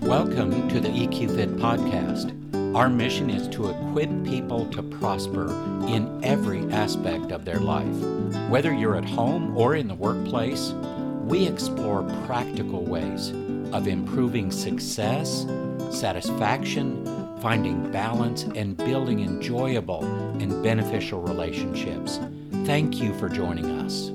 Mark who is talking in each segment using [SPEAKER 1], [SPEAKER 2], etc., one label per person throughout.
[SPEAKER 1] Welcome to the EQ Fit podcast. Our mission is to equip people to prosper in every aspect of their life. Whether you're at home or in the workplace, we explore practical ways of improving success, satisfaction, finding balance, and building enjoyable and beneficial relationships. Thank you for joining us.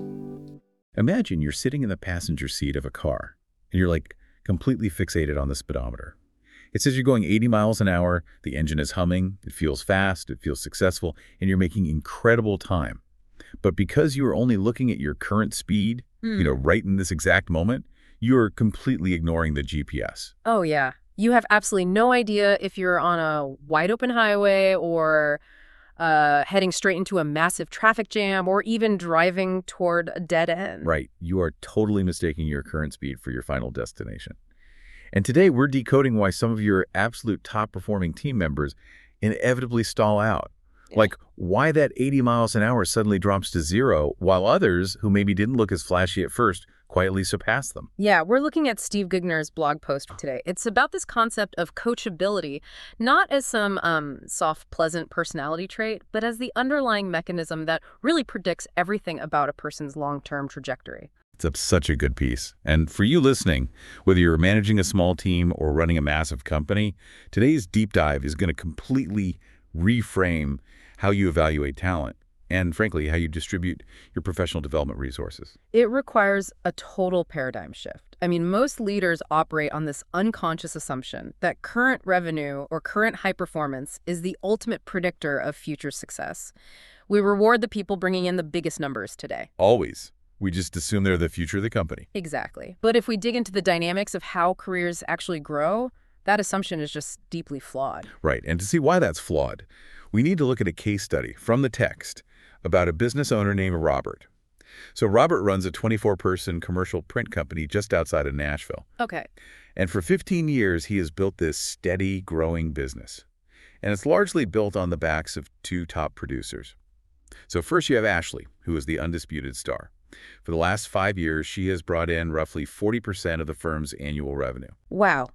[SPEAKER 2] Imagine you're sitting in the passenger seat of a car and you're completely fixated on the speedometer. It says you're going 80 miles an hour, the engine is humming, it feels fast, it feels successful, and you're making incredible time. But because you are only looking at your current speed, right in this exact moment, you're completely ignoring the GPS.
[SPEAKER 3] Oh, yeah. You have absolutely no idea if you're on a wide open highway or heading straight into a massive traffic jam or even driving toward a dead end.
[SPEAKER 2] Right. You are totally mistaking your current speed for your final destination. And today we're decoding why some of your absolute top performing team members inevitably stall out. Yeah. Like why that 80 miles an hour suddenly drops to zero while others who maybe didn't look as flashy at first quietly surpass them.
[SPEAKER 3] Yeah, we're looking at Steve Gugner's blog post today. It's about this concept of coachability, not as some soft, pleasant personality trait, but as the underlying mechanism that really predicts everything about a person's long-term trajectory.
[SPEAKER 2] It's such a good piece. And for you listening, whether you're managing a small team or running a massive company, today's deep dive is going to completely reframe how you evaluate talent and, frankly, how you distribute your professional development resources.
[SPEAKER 3] It requires a total paradigm shift. I mean, most leaders operate on this unconscious assumption that current revenue or current high performance is the ultimate predictor of future success. We reward the people bringing in the biggest numbers today.
[SPEAKER 2] Always. We just assume they're the future of the company.
[SPEAKER 3] Exactly. But if we dig into the dynamics of how careers actually grow, that assumption is just deeply flawed.
[SPEAKER 2] Right. And to see why that's flawed, we need to look at a case study from the text about a business owner named Robert. So Robert runs a 24-person commercial print company just outside of Nashville.
[SPEAKER 3] Okay.
[SPEAKER 2] And for 15 years, he has built this steady, growing business. And it's largely built on the backs of two top producers. So first you have Ashley, who is the undisputed star. For the last 5 years, she has brought in roughly 40% of the firm's annual revenue.
[SPEAKER 3] Wow.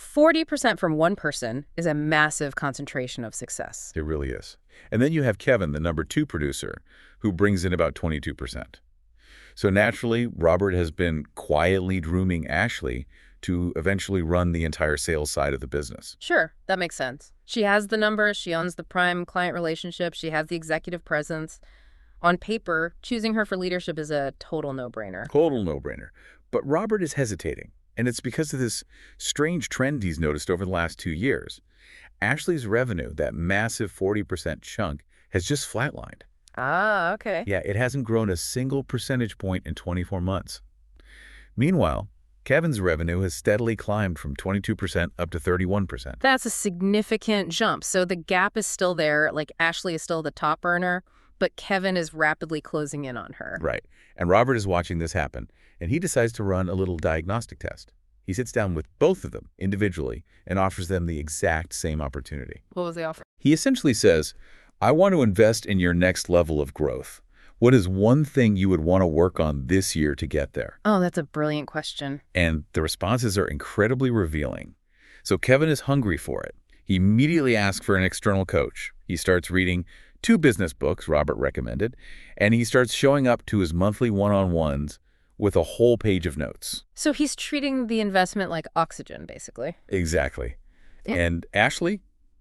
[SPEAKER 3] 40% from one person is a massive concentration of success.
[SPEAKER 2] It really is. And then you have Kevin, the number 2 producer, who brings in about 22%. So naturally, Robert has been quietly grooming Ashley to eventually run the entire sales side of the business.
[SPEAKER 3] Sure, that makes sense. She has the numbers, she owns the prime client relationship, she has the executive presence. On paper, choosing her for leadership is a total no-brainer.
[SPEAKER 2] Total no-brainer. But Robert is hesitating, and it's because of this strange trend he's noticed over the last 2 years. Ashley's revenue, that massive 40% chunk, has just flatlined.
[SPEAKER 3] Ah, okay.
[SPEAKER 2] Yeah, it hasn't grown a single percentage point in 24 months. Meanwhile, Kevin's revenue has steadily climbed from 22% up to 31%.
[SPEAKER 3] That's a significant jump. So the gap is still there, like Ashley is still the top earner, but Kevin is rapidly closing in on her.
[SPEAKER 2] Right. And Robert is watching this happen, and he decides to run a little diagnostic test. He sits down with both of them individually and offers them the exact same opportunity.
[SPEAKER 3] What was the offer?
[SPEAKER 2] He essentially says, I want to invest in your next level of growth. What is one thing you would want to work on this year to get there?
[SPEAKER 3] Oh, that's a brilliant question.
[SPEAKER 2] And the responses are incredibly revealing. So Kevin is hungry for it. He immediately asks for an external coach. He starts reading 2 business books Robert recommended, and he starts showing up to his monthly one-on-ones with a whole page of notes.
[SPEAKER 3] So he's treating the investment like oxygen, basically.
[SPEAKER 2] Exactly.
[SPEAKER 3] Yeah.
[SPEAKER 2] And Ashley,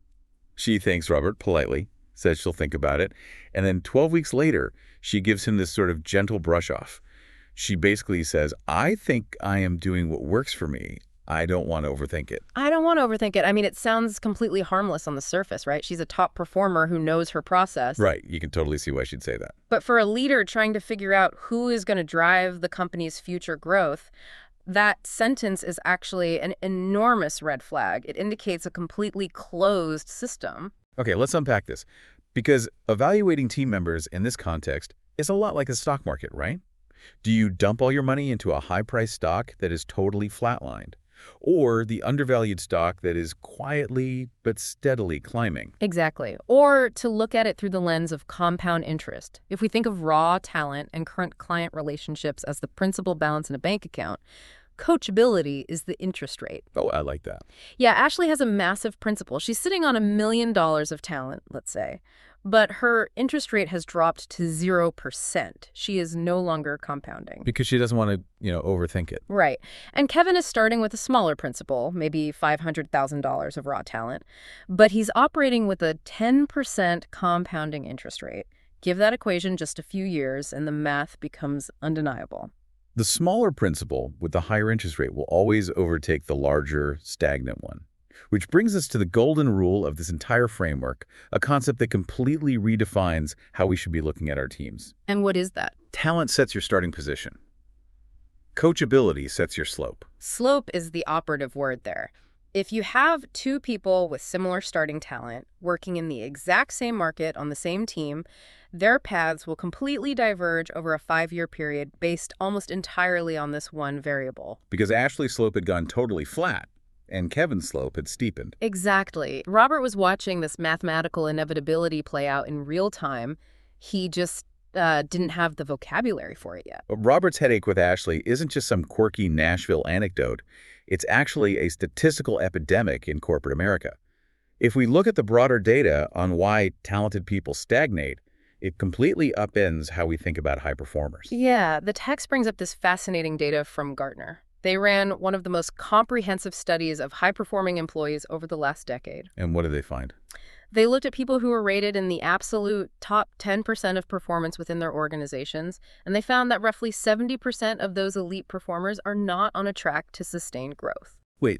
[SPEAKER 2] she thanks Robert politely, says she'll think about it, and then 12 weeks later, she gives him this sort of gentle brush off. She basically says, I think I am doing what works for me. I don't want to overthink it.
[SPEAKER 3] I don't want to overthink it. I mean, it sounds completely harmless on the surface, right? She's a top performer who knows her process.
[SPEAKER 2] Right. You can totally see why she'd say that.
[SPEAKER 3] But for a leader trying to figure out who is going to drive the company's future growth, that sentence is actually an enormous red flag. It indicates a completely closed system.
[SPEAKER 2] Okay, let's unpack this. Because evaluating team members in this context is a lot like the stock market, right? Do you dump all your money into a high-priced stock that is totally flatlined? Or the undervalued stock that is quietly but steadily climbing?
[SPEAKER 3] Exactly. Or to look at it through the lens of compound interest. If we think of raw talent and current client relationships as the principal balance in a bank account, Coachability is the interest rate.
[SPEAKER 2] Oh, I like that.
[SPEAKER 3] Yeah, Ashley has a massive principal. She's sitting on $1 million of talent, let's say, but her interest rate has dropped to 0%. She is no longer compounding.
[SPEAKER 2] Because she doesn't want to, overthink it.
[SPEAKER 3] Right. And Kevin is starting with a smaller principal, maybe $500,000 of raw talent, but he's operating with a 10% compounding interest rate. Give that equation just a few years and the math becomes undeniable.
[SPEAKER 2] The smaller principal with the higher interest rate will always overtake the larger, stagnant one. Which brings us to the golden rule of this entire framework, a concept that completely redefines how we should be looking at our teams.
[SPEAKER 3] And what is that?
[SPEAKER 2] Talent sets your starting position. Coachability sets your slope.
[SPEAKER 3] Slope is the operative word there. If you have two people with similar starting talent working in the exact same market on the same team, their paths will completely diverge over a 5-year period based almost entirely on this one variable.
[SPEAKER 2] Because Ashley's slope had gone totally flat, and Kevin's slope had steepened.
[SPEAKER 3] Exactly. Robert was watching this mathematical inevitability play out in real time. He just didn't have the vocabulary for it yet.
[SPEAKER 2] But Robert's headache with Ashley isn't just some quirky Nashville anecdote. It's actually a statistical epidemic in corporate America. If we look at the broader data on why talented people stagnate, it completely upends how we think about high performers.
[SPEAKER 3] Yeah, the text brings up this fascinating data from Gartner. They ran one of the most comprehensive studies of high-performing employees over the last decade.
[SPEAKER 2] And what did they find?
[SPEAKER 3] They looked at people who were rated in the absolute top 10% of performance within their organizations, and they found that roughly 70% of those elite performers are not on a track to sustained growth.
[SPEAKER 2] Wait,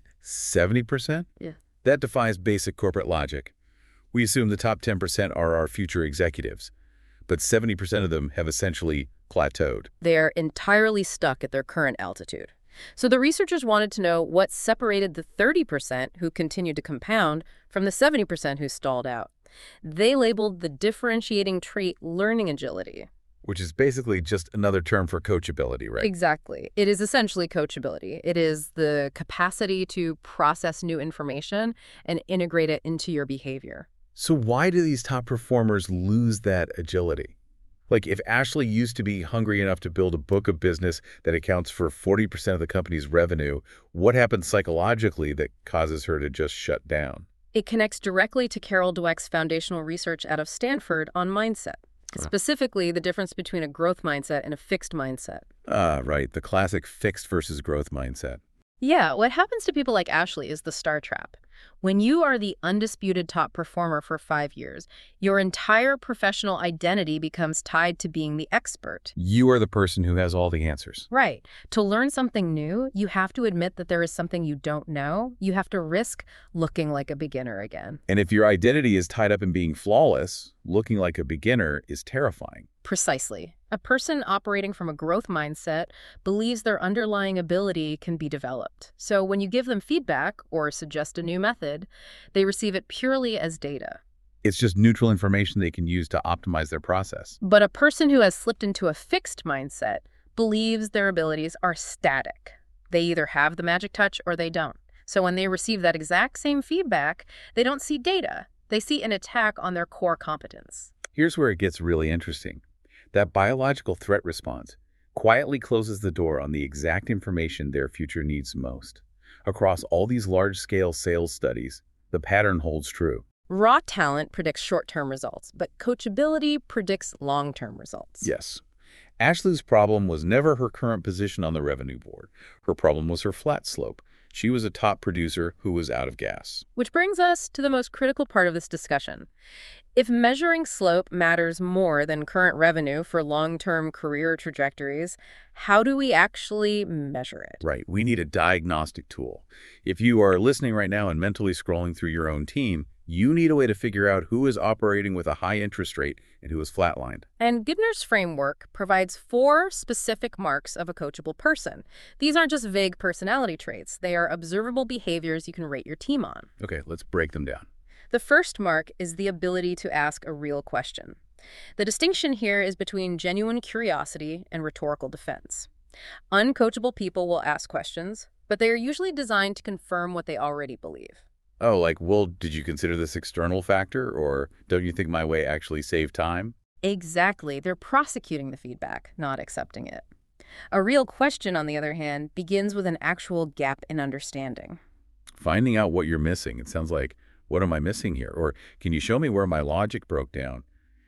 [SPEAKER 2] 70%?
[SPEAKER 3] Yeah.
[SPEAKER 2] That defies basic corporate logic. We assume the top 10% are our future executives, but 70% of them have essentially plateaued.
[SPEAKER 3] They're entirely stuck at their current altitude. So the researchers wanted to know what separated the 30% who continued to compound from the 70% who stalled out. They labeled the differentiating trait learning agility.
[SPEAKER 2] Which is basically just another term for coachability, right?
[SPEAKER 3] Exactly. It is essentially coachability. It is the capacity to process new information and integrate it into your behavior.
[SPEAKER 2] So why do these top performers lose that agility? Like, if Ashley used to be hungry enough to build a book of business that accounts for 40% of the company's revenue, what happens psychologically that causes her to just shut down?
[SPEAKER 3] It connects directly to Carol Dweck's foundational research out of Stanford on mindset, specifically the difference between a growth mindset and a fixed mindset.
[SPEAKER 2] Ah, right. The classic fixed versus growth mindset.
[SPEAKER 3] Yeah, what happens to people like Ashley is the star trap. When you are the undisputed top performer for 5 years, your entire professional identity becomes tied to being the expert.
[SPEAKER 2] You are the person who has all the answers.
[SPEAKER 3] Right. To learn something new, you have to admit that there is something you don't know. You have to risk looking like a beginner again.
[SPEAKER 2] And if your identity is tied up in being flawless, looking like a beginner is terrifying.
[SPEAKER 3] Precisely. A person operating from a growth mindset believes their underlying ability can be developed. So when you give them feedback or suggest a new method, they receive it purely as data.
[SPEAKER 2] It's just neutral information they can use to optimize their process.
[SPEAKER 3] But a person who has slipped into a fixed mindset believes their abilities are static. They either have the magic touch or they don't. So when they receive that exact same feedback, they don't see data. They see an attack on their core competence.
[SPEAKER 2] Here's where it gets really interesting. That biological threat response quietly closes the door on the exact information their future needs most. Across all these large-scale sales studies, the pattern holds true.
[SPEAKER 3] Raw talent predicts short-term results, but coachability predicts long-term results.
[SPEAKER 2] Yes. Ashley's problem was never her current position on the revenue board. Her problem was her flat slope. She was a top producer who was out of gas.
[SPEAKER 3] Which brings us to the most critical part of this discussion. If measuring slope matters more than current revenue for long-term career trajectories, how do we actually measure it?
[SPEAKER 2] Right. We need a diagnostic tool. If you are listening right now and mentally scrolling through your own team, you need a way to figure out who is operating with a high interest rate and who is flatlined.
[SPEAKER 3] And Gibner's framework provides 4 specific marks of a coachable person. These aren't just vague personality traits. They are observable behaviors you can rate your team on.
[SPEAKER 2] Okay, let's break them down.
[SPEAKER 3] The first mark is the ability to ask a real question. The distinction here is between genuine curiosity and rhetorical defense. Uncoachable people will ask questions, but they are usually designed to confirm what they already believe.
[SPEAKER 2] Oh, like, well, did you consider this external factor, or don't you think my way actually saved time?
[SPEAKER 3] Exactly. They're prosecuting the feedback, not accepting it. A real question, on the other hand, begins with an actual gap in understanding.
[SPEAKER 2] Finding out what you're missing. It sounds like, what am I missing here? Or can you show me where my logic broke down?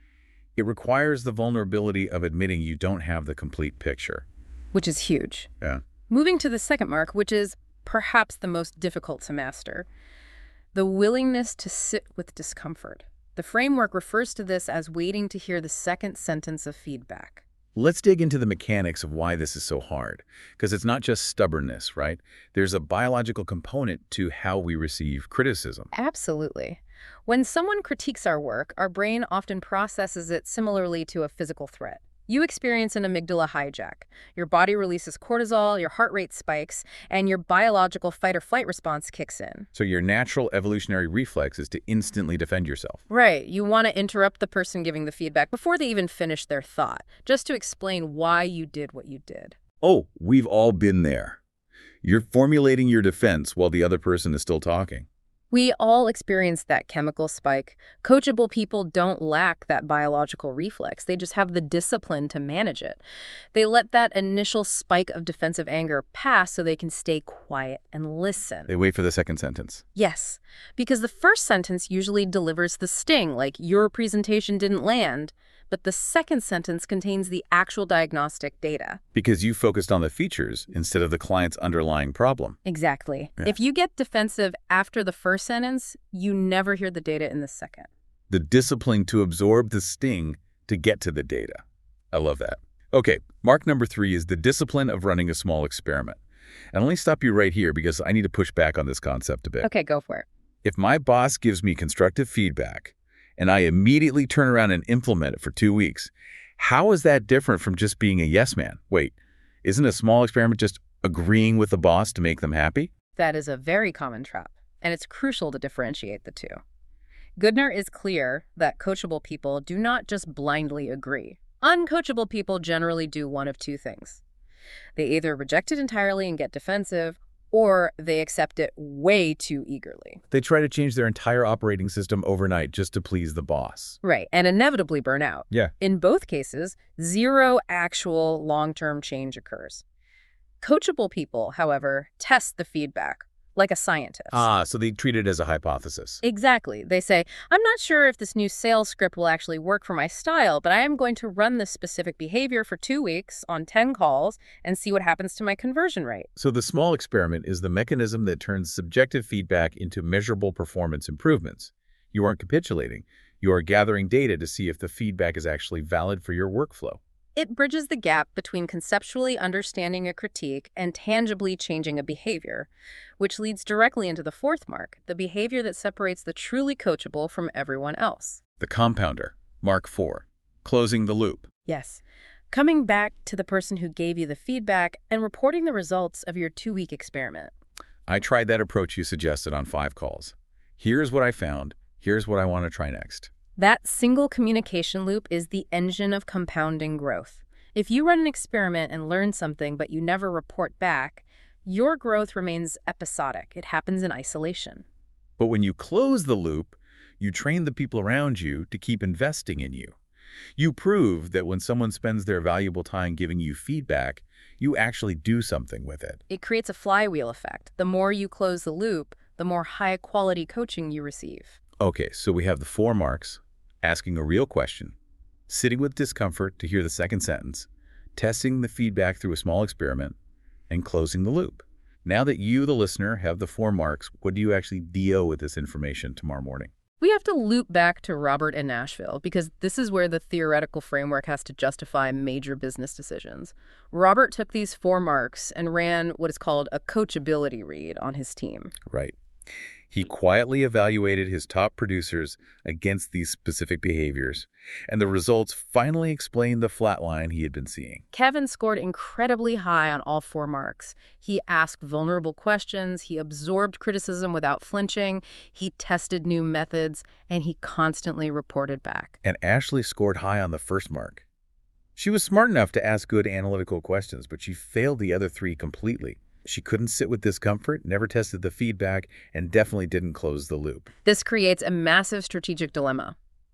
[SPEAKER 2] It requires the vulnerability of admitting you don't have the complete picture.
[SPEAKER 3] Which is huge.
[SPEAKER 2] Yeah.
[SPEAKER 3] Moving to the second mark, which is perhaps the most difficult to master, the willingness to sit with discomfort. The framework refers to this as waiting to hear the second sentence of feedback.
[SPEAKER 2] Let's dig into the mechanics of why this is so hard, because it's not just stubbornness, right? There's a biological component to how we receive criticism.
[SPEAKER 3] Absolutely. When someone critiques our work, our brain often processes it similarly to a physical threat. You experience an amygdala hijack. Your body releases cortisol, your heart rate spikes, and your biological fight-or-flight response kicks in.
[SPEAKER 2] So your natural evolutionary reflex is to instantly defend yourself.
[SPEAKER 3] Right. You want to interrupt the person giving the feedback before they even finish their thought, just to explain why you did what you did.
[SPEAKER 2] Oh, we've all been there. You're formulating your defense while the other person is still talking.
[SPEAKER 3] We all experience that chemical spike. Coachable people don't lack that biological reflex. They just have the discipline to manage it. They let that initial spike of defensive anger pass so they can stay quiet and listen.
[SPEAKER 2] They wait for the second sentence.
[SPEAKER 3] Yes, because the first sentence usually delivers the sting, like your presentation didn't land, but the second sentence contains the actual diagnostic data.
[SPEAKER 2] Because you focused on the features instead of the client's underlying problem.
[SPEAKER 3] Exactly.
[SPEAKER 2] Yeah.
[SPEAKER 3] If you get defensive after the first sentence, you never hear the data in the second.
[SPEAKER 2] The discipline to absorb the sting to get to the data. I love that. Okay, mark number 3 is the discipline of running a small experiment. And let me stop you right here because I need to push back on this concept a bit.
[SPEAKER 3] Okay, go for it.
[SPEAKER 2] If my boss gives me constructive feedback and I immediately turn around and implement it for 2 weeks, how is that different from just being a yes man? Wait, isn't a small experiment just agreeing with the boss to make them happy?
[SPEAKER 3] That is a very common trap, and it's crucial to differentiate the two. Goodner is clear that coachable people do not just blindly agree. Uncoachable people generally do one of two things. They either reject it entirely and get defensive, or they accept it way too eagerly.
[SPEAKER 2] They try to change their entire operating system overnight just to please the boss.
[SPEAKER 3] Right, and inevitably burn out.
[SPEAKER 2] Yeah.
[SPEAKER 3] In both cases, zero actual long-term change occurs. Coachable people, however, test the feedback, like a scientist.
[SPEAKER 2] So they treat it as a hypothesis.
[SPEAKER 3] Exactly. They say, I'm not sure if this new sales script will actually work for my style, but I am going to run this specific behavior for 2 weeks on 10 calls and see what happens to my conversion rate.
[SPEAKER 2] So the small experiment is the mechanism that turns subjective feedback into measurable performance improvements. You aren't capitulating. You are gathering data to see if the feedback is actually valid for your workflow.
[SPEAKER 3] It bridges the gap between conceptually understanding a critique and tangibly changing a behavior, which leads directly into the fourth mark, the behavior that separates the truly coachable from everyone else.
[SPEAKER 2] The compounder, mark 4, closing the loop.
[SPEAKER 3] Yes. Coming back to the person who gave you the feedback and reporting the results of your 2-week experiment.
[SPEAKER 2] I tried that approach you suggested on 5 calls. Here's what I found. Here's what I want to try next.
[SPEAKER 3] That single communication loop is the engine of compounding growth. If you run an experiment and learn something but you never report back, your growth remains episodic. It happens in isolation.
[SPEAKER 2] But when you close the loop, you train the people around you to keep investing in you. You prove that when someone spends their valuable time giving you feedback, you actually do something with it.
[SPEAKER 3] It creates a flywheel effect. The more you close the loop, the more high-quality coaching you receive.
[SPEAKER 2] Okay, so we have the 4 marks: asking a real question, sitting with discomfort to hear the second sentence, testing the feedback through a small experiment, and closing the loop. Now that you, the listener, have the 4 marks, what do you actually deal with this information tomorrow morning?
[SPEAKER 3] We have to loop back to Robert in Nashville because this is where the theoretical framework has to justify major business decisions. Robert took these 4 marks and ran what is called a coachability read on his team.
[SPEAKER 2] Right. He quietly evaluated his top producers against these specific behaviors, and the results finally explained the flat line he had been seeing.
[SPEAKER 3] Kevin scored incredibly high on all 4 marks. He asked vulnerable questions, he absorbed criticism without flinching, he tested new methods, and he constantly reported back.
[SPEAKER 2] And Ashley scored high on the first mark. She was smart enough to ask good analytical questions, but she failed the other 3 completely. She couldn't sit with discomfort, never tested the feedback, and definitely didn't close the loop.
[SPEAKER 3] This creates a massive strategic dilemma.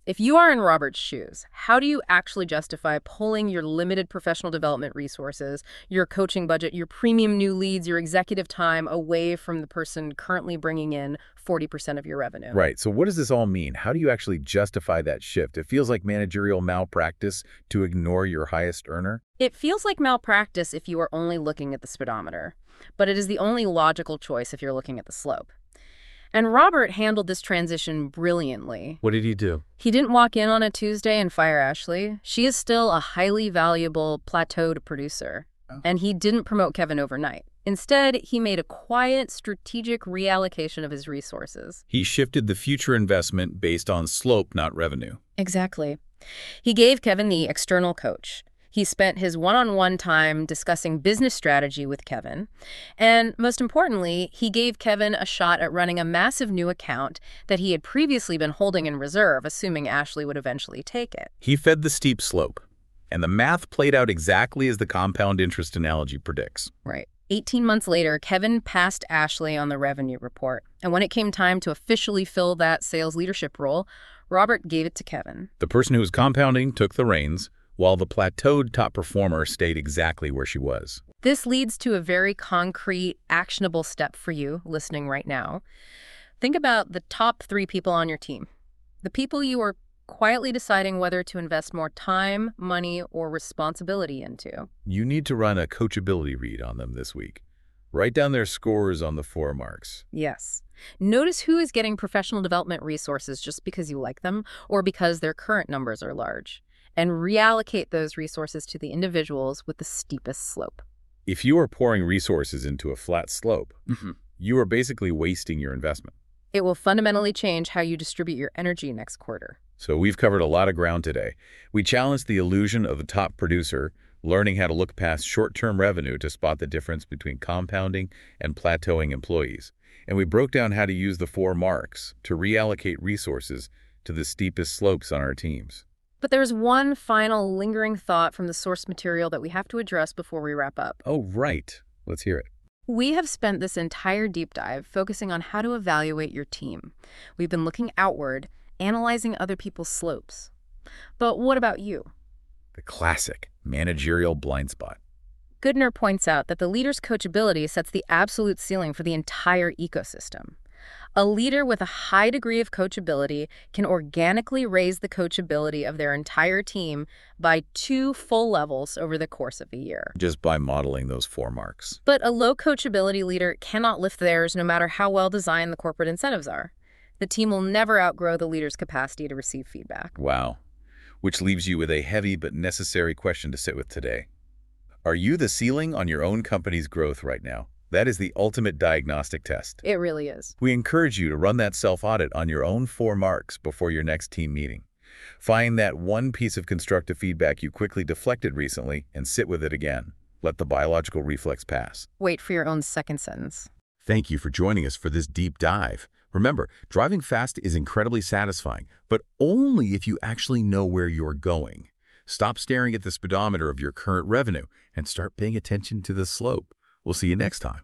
[SPEAKER 3] If you are in Robert's shoes, how do you actually justify pulling your limited professional development resources, your coaching budget, your premium new leads, your executive time away from the person currently bringing in 40% of your revenue?
[SPEAKER 2] Right. So what does this all mean? How do you actually justify that shift? It feels like managerial malpractice to ignore your highest earner.
[SPEAKER 3] It feels like malpractice if you are only looking at the speedometer, but it is the only logical choice if you're looking at the slope. And Robert handled this transition brilliantly.
[SPEAKER 2] What did he do?
[SPEAKER 3] He didn't walk in on a Tuesday and fire Ashley. She is still a highly valuable plateaued producer. And he didn't promote Kevin overnight. Instead, he made a quiet, strategic reallocation of his resources.
[SPEAKER 2] He shifted the future investment based on slope, not revenue.
[SPEAKER 3] Exactly. He gave Kevin the external coach. He spent his one-on-one time discussing business strategy with Kevin. And most importantly, he gave Kevin a shot at running a massive new account that he had previously been holding in reserve, assuming Ashley would eventually take it.
[SPEAKER 2] He fed the steep slope, and the math played out exactly as the compound interest analogy predicts.
[SPEAKER 3] Right. 18 months later, Kevin passed Ashley on the revenue report. And when it came time to officially fill that sales leadership role, Robert gave it to Kevin.
[SPEAKER 2] The person who was compounding took the reins, while the plateaued top performer stayed exactly where she was.
[SPEAKER 3] This leads to a very concrete, actionable step for you listening right now. Think about the top 3 people on your team, the people you are quietly deciding whether to invest more time, money, or responsibility into.
[SPEAKER 2] You need to run a coachability read on them this week. Write down their scores on the 4 marks.
[SPEAKER 3] Yes. Notice who is getting professional development resources just because you like them or because their current numbers are large, and reallocate those resources to the individuals with the steepest slope.
[SPEAKER 2] If you are pouring resources into a flat slope, you are basically wasting your investment.
[SPEAKER 3] It will fundamentally change how you distribute your energy next quarter.
[SPEAKER 2] So we've covered a lot of ground today. We challenged the illusion of the top producer, learning how to look past short-term revenue to spot the difference between compounding and plateauing employees. And we broke down how to use the 4 marks to reallocate resources to the steepest slopes on our teams.
[SPEAKER 3] But there's one final lingering thought from the source material that we have to address before we wrap up.
[SPEAKER 2] Oh, right. Let's hear it.
[SPEAKER 3] We have spent this entire deep dive focusing on how to evaluate your team. We've been looking outward, analyzing other people's slopes. But what about you?
[SPEAKER 2] The classic managerial blind spot.
[SPEAKER 3] Goodner points out that the leader's coachability sets the absolute ceiling for the entire ecosystem. A leader with a high degree of coachability can organically raise the coachability of their entire team by 2 full levels over the course of a year.
[SPEAKER 2] Just by modeling those 4 marks.
[SPEAKER 3] But a low coachability leader cannot lift theirs no matter how well designed the corporate incentives are. The team will never outgrow the leader's capacity to receive feedback.
[SPEAKER 2] Wow. Which leaves you with a heavy but necessary question to sit with today. Are you the ceiling on your own company's growth right now? That is the ultimate diagnostic test.
[SPEAKER 3] It really is.
[SPEAKER 2] We encourage you to run that self-audit on your own 4 marks before your next team meeting. Find that one piece of constructive feedback you quickly deflected recently and sit with it again. Let the biological reflex pass.
[SPEAKER 3] Wait for your own second sentence.
[SPEAKER 2] Thank you for joining us for this deep dive. Remember, driving fast is incredibly satisfying, but only if you actually know where you're going. Stop staring at the speedometer of your current revenue and start paying attention to the slope. We'll see you next time.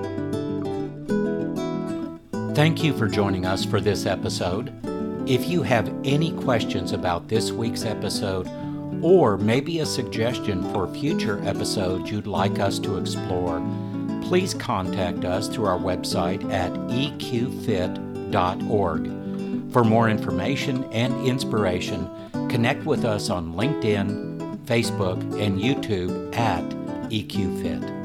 [SPEAKER 1] Thank you for joining us for this episode. If you have any questions about this week's episode, or maybe a suggestion for future episodes you'd like us to explore, please contact us through our website at eqfit.org. For more information and inspiration, connect with us on LinkedIn, Facebook, and YouTube at EQFit.